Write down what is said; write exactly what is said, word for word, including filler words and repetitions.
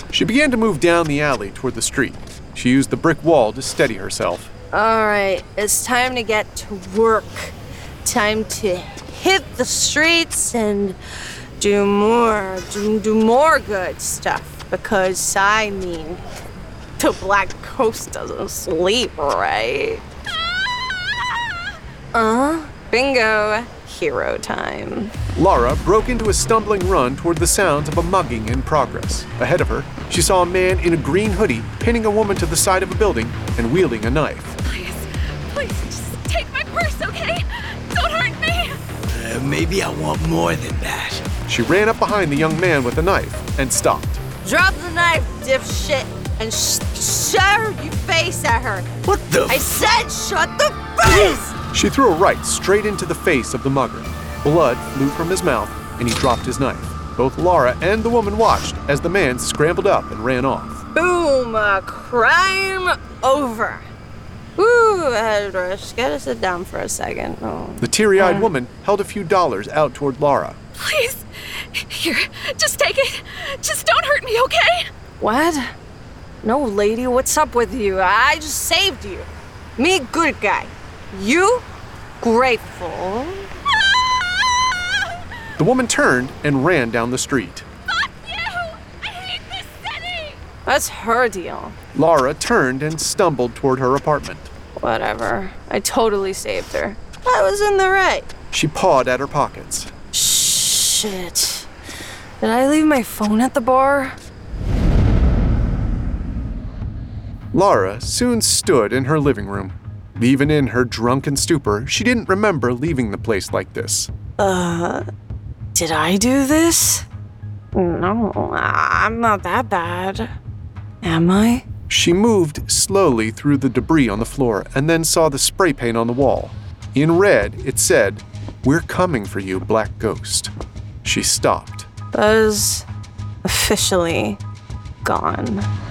She began to move down the alley toward the street. She used the brick wall to steady herself. All right, it's time to get to work. Time to hit the streets and do more, do, do more good stuff. Because, I mean, the Black Ghost doesn't sleep, right? Uh, bingo. Hero time. Laura broke into a stumbling run toward the sounds of a mugging in progress. Ahead of her, she saw a man in a green hoodie pinning a woman to the side of a building and wielding a knife. Please, please, just take my purse, okay? Don't hurt me! Uh, maybe I want more than that. She ran up behind the young man with the knife and stopped. Drop the knife, dipshit, and sh- shut your face at her. What the I said shut the face! She threw a right straight into the face of the mugger. Blood flew from his mouth, and he dropped his knife. Both Laura and the woman watched as the man scrambled up and ran off. Boom! Uh, crime over. Woo, head rush. Gotta sit down for a second. Oh. The teary-eyed Uh. woman held a few dollars out toward Laura. Please, here, just take it. Just don't hurt me, okay? What? No, lady, what's up with you? I just saved you. Me, good guy. You, grateful. The woman turned and ran down the street. Fuck you! I hate this city! That's her deal. Laura turned and stumbled toward her apartment. Whatever. I totally saved her. I was in the right. She pawed at her pockets. Shit. Did I leave my phone at the bar? Laura soon stood in her living room. Even in her drunken stupor, she didn't remember leaving the place like this. Uh, did I do this? No, I'm not that bad. Am I? She moved slowly through the debris on the floor and then saw the spray paint on the wall. In red, it said, "We're coming for you, Black Ghost." She stopped. Buzz officially gone.